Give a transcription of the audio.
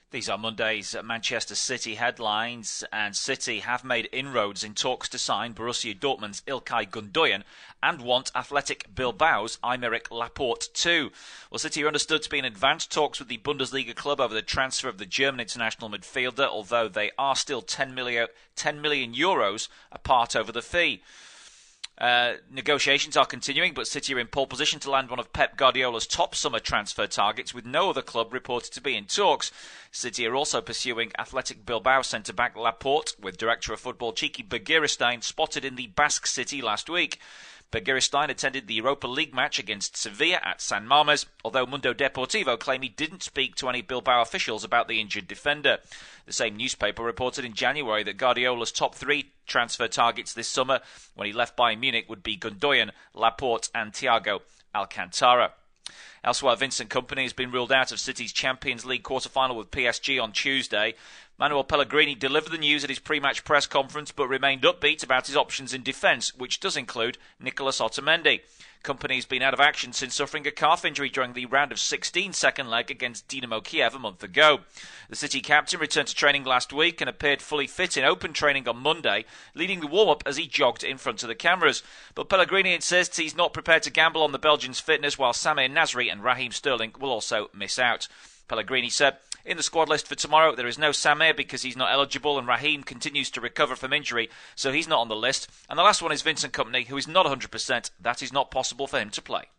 These are Monday's Manchester City headlines, and City have made inroads in talks to sign Borussia Dortmund's İlkay Gündoğan and want Athletic Bilbao's Aymeric Laporte too. Well, City are understood to be in advanced talks with the Bundesliga club over the transfer of the German international midfielder, although they are still 10 million euros apart over the fee. Negotiations are continuing, but City are in pole position to land one of Pep Guardiola's top summer transfer targets, with no other club reported to be in talks. City are also pursuing Athletic Bilbao centre-back Laporte, with director of football Txiki Begiristain spotted in the Basque City last week. Begiristain attended the Europa League match against Sevilla at San Mamés, although Mundo Deportivo claim he didn't speak to any Bilbao officials about the injured defender. The same newspaper reported in January that Guardiola's top three transfer targets this summer, when he left Bayern Munich, would be Gündoğan, Laporte and Thiago Alcantara. Elsewhere, Vincent Kompany has been ruled out of City's Champions League quarter-final with PSG on Tuesday. Manuel Pellegrini delivered the news at his pre-match press conference, but remained upbeat about his options in defence, which does include Nicolas Otamendi. Kompany's been out of action since suffering a calf injury during the round of 16 second leg against Dynamo Kiev a month ago. The City captain returned to training last week and appeared fully fit in open training on Monday, leading the warm-up as he jogged in front of the cameras. But Pellegrini insists he's not prepared to gamble on the Belgians' fitness, while Samir Nasri and Raheem Sterling will also miss out. Pellegrini said, "In the squad list for tomorrow, there is no Samir because he's not eligible, and Raheem continues to recover from injury, so he's not on the list. And the last one is Vincent Kompany, who is not 100%. That is not possible for him to play."